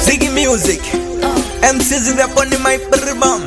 Ziggy Music, MCs rap on the mic, bam.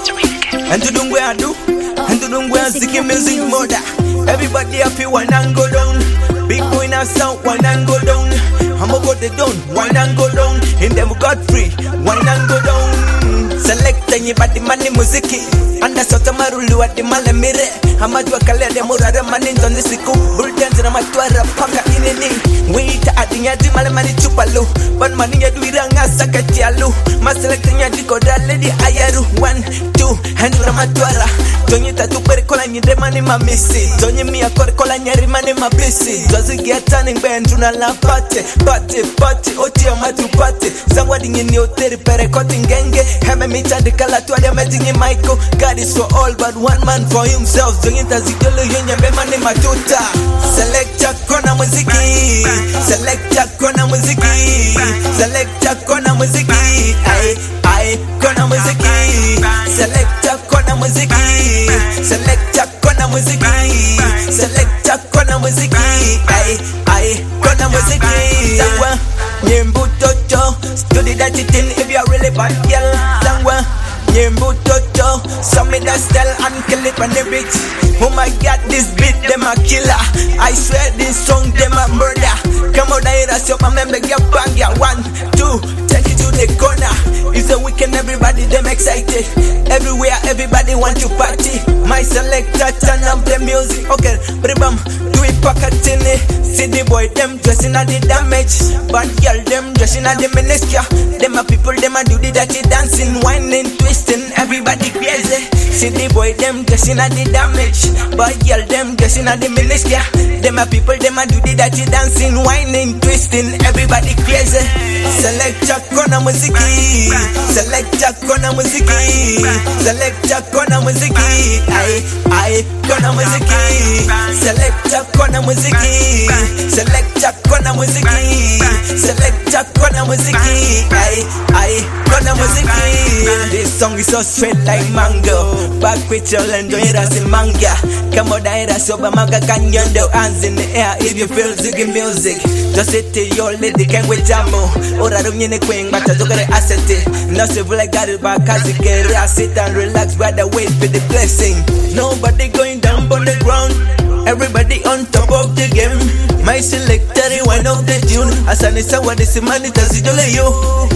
And to do where I do, and to do where Ziggy Music mother. Everybody happy, one and go down. Big boy now sound, one and go down. I'ma go the down, one and go down. In them got free, one and go down. Select any body money muziki. Anda sota marulu at the malemire. Amadwa kale de murara manin on the siku. Bulldens na matwara paka inini. Wait at the yadi malemani chupalo. But money ya duiranga sakatialu. Ma select nya diko da lady ayaru. 1, 2, and ramatwara. Tonye tatu perikola nyide mani mamisi. Tonye miya korikola nyari mani mabisi. Dozi get turning band tuna la party. Party, oti amatu party. Sangwa dingini oteri perekoti ngenge. Heme mita de kala tualia medingi Michael. God is for all but one man for himself. Zongita zigolo yenye bema ni matuta. Selecta kona muziki. Selecta kona muziki. Selecta kona muziki. Ay, kona muziki. Selecta kona muziki. Selecta kona muziki. Selecta kona muziki. Ay, kona muziki. Sangwa nyembu toto. Study that thing if you're really bad girl. Sangwa nyembu toto. Some me that style and kill it on the beat. Oh my God, this beat them a killer. I swear this song them a murder. Come on, I rush up and remember get bang ya. 1, 2, take it to the corner. It's a weekend, everybody them excited. Everywhere, everybody want to party. My selector turn up the music. Okay, bam, do it pakatini. See the boy them dressing at the damage. Bad girl them dressing at the minister. Them a people them a do the dirty dancing, whining, twisting. Everybody crazy. See the boy them dressing at the damage. Bad girl them dressing at the minister. Them a people them a do the dirty dancing, whining, twisting. Everybody crazy. Selecta kona muziki. Selecta kona muziki. Selecta kona muziki. Ay, kona muziki. Selecta kona muziki. Selecta kona muziki. Selecta kona muziki. Ay, kona muziki. This song is so straight like mango. Back with your land, do it as a manga. Come on, I as your manga can you the hands in the air if you feel Ziggy Music. Just say to your lady, can't wait jamo. Or I don't need a queen, but I don't get asset. Now say I got it back as it get. I sit and relax, brother, wait for the blessing. Nobody going down on the ground. Everybody on top of the game. My selector one of the tune. Asanisa what is the money does it you?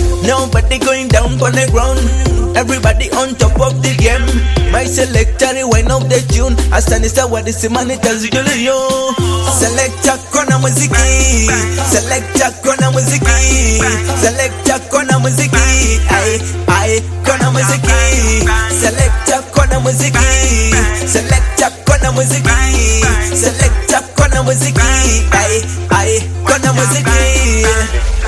Nobody going down on the ground. Everybody on top of the game. My selector one of the tune. Asanisa what is the money does it you? Selecta kona muziki. Selecta kona muziki. Selecta kona muziki. Ay, kona muziki. Selecta kona muziki. Selecta kona muziki. Selecta kona muziki. Ay, kona muziki.